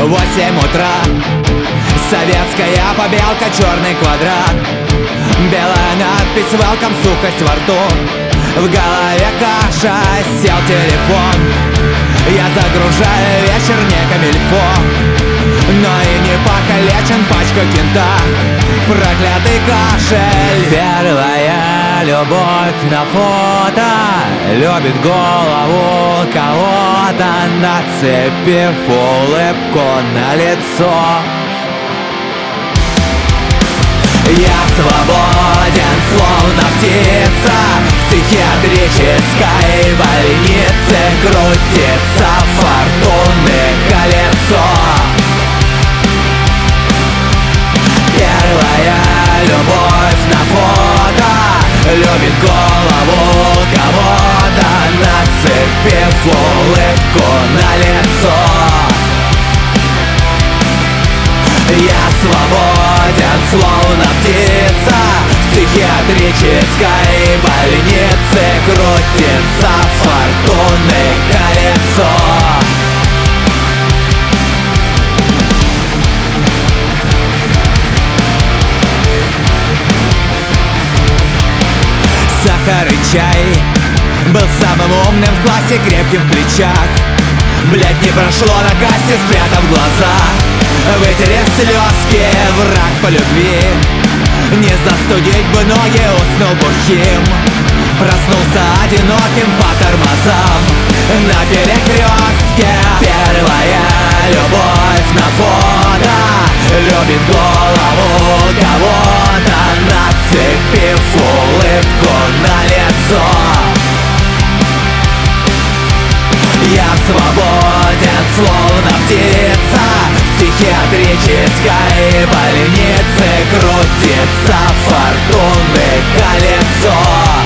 8 утра, советская побелка, черный квадрат, белая надпись «Welcome», сухость во рту, в голове каша, сел телефон. Я загружаю вечер, не камильфо, но и не покалечен, пачка кента, проклятый кашель. Первая любовь на фото любит голову кого-то, нацепив улыбку на лицо. Я свободен, словно птица, в психиатрической больнице крутится фортуны колесо. Первая любовь на фото любит голову кого-то, нацепив улыбку на лицо. Я свободен, словно птица, в психиатрической больнице крутится фортуны колесо. Сахар и чай был самым умным в классе, крепким в плечах. Блядь, не прошло на кассе, спрятав глаза, вытерев слезки, враг по любви. Не застудить бы ноги, уснул бухим, проснулся одиноким по тормозам на перекрестке. Первая любовь на фото любит голову кого-то, нацепив улыбку на лицо. Я свободен, словно птица, в психиатрической больнице крутится фортуны колесо.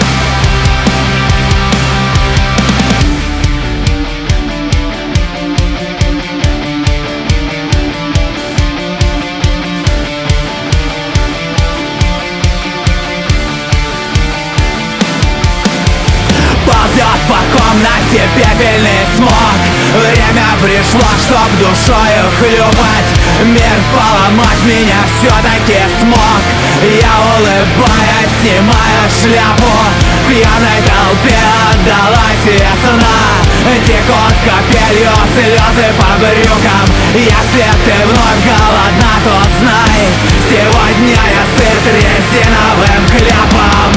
Ползет по комнате пепельный смог. Время пришло, чтоб душою хлюпать, мир поломать меня все-таки смог. Я, улыбаясь, снимаю шляпу, в пьяной толпе отдалась весна. Текут капелью слезы по брюкам. Если ты вновь голодна, то знай, сегодня я сыт резиновым кляпом.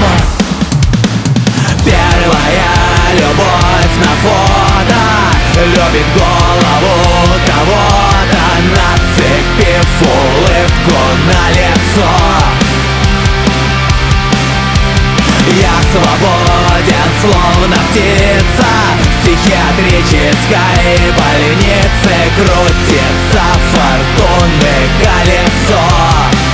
Первая любовь на фото любит голову кого-то, нацепив улыбку на лицо. Я свободен, словно птица, в психиатрической больнице крутится фортуны колесо.